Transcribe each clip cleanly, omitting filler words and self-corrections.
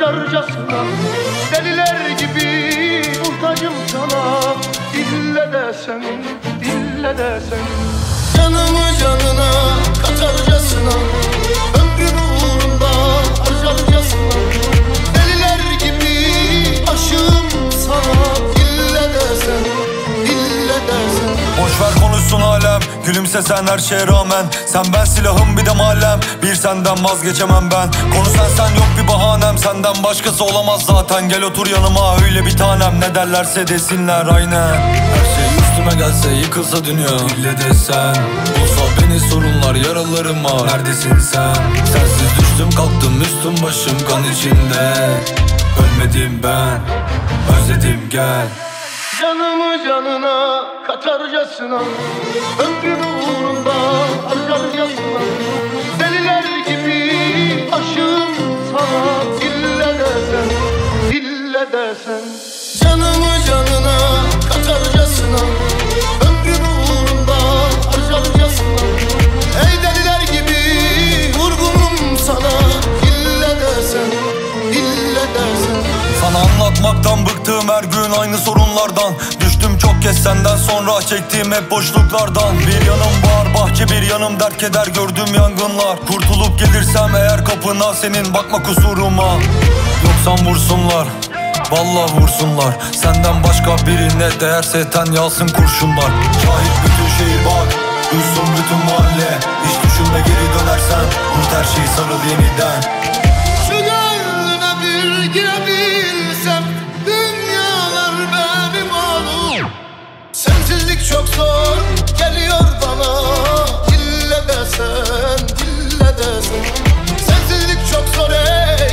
katarcasına. Deliler gibi muhtacım sana, ille desen, ille desen. Canımı canına katarcasına, ömrümü uğrunda harcarcasına. Deliler gibi aşığım sana, ille desen, ille desen. Boşver konuşsun alem, gülümsesen her şeye rağmen. Sen ben silahım bir de mahallem, bir senden vazgeçemem ben. Konu sen yok bir bahanem, senden başkası olamaz zaten. Gel otur yanıma öyle bir tanem, ne derlerse desinler aynen. Her şey üstüme gelse yıkılsa dünya, ille desen. Bulsa beni sorunlar yaralarıma, neredesin sen? Sensiz düştüm kalktım üstüm başım kan içinde. Ölmedim ben, özledim gel. Canımı canına katarcasına, ömrümü uğrunda harcarcasına. Deliler gibi aşığım sana, ille desen, ille desen. Canımı canına katarcasına, ömrümü uğrunda harcarcasına. Ey deliler gibi vurgunum sana, ille desen, ille desen. Sana anlatmaktan bıktım her gün aynı sorunlardan. Düştüm çok kez senden sonra çektiğim hep boşluklardan. Bir yanım bağır bahçe bir yanım dert keder gördüğüm yangınlar. Kurtulup gelirsem eğer kapına senin bakma kusuruma. Yoksan vursunlar, vallahi vursunlar. Senden başka birine değerse ten yalsın kurşunlar. Şahit bütün şehir bak, duysun bütün mahalle. Hiç düşünme geri dönersen, unut her şeyi sarıl yeniden. Şu gönlüne bir girebilsem, dünyalar benim olur. Sensizlik çok zor geliyor bana, ille desen, ille desen. Sensizlik çok zor ey,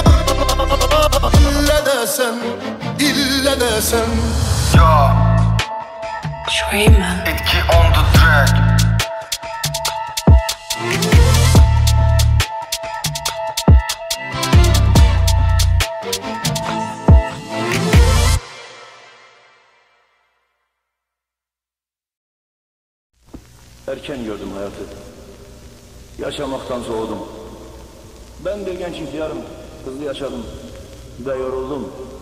ille desen, ille desen. Yo, Dreamer. etki on the track. Erken gördüm hayatı. Yaşamaktan soğudum. Ben bir genç ihtiyarım. Hızlı yaşadım ve yoruldum.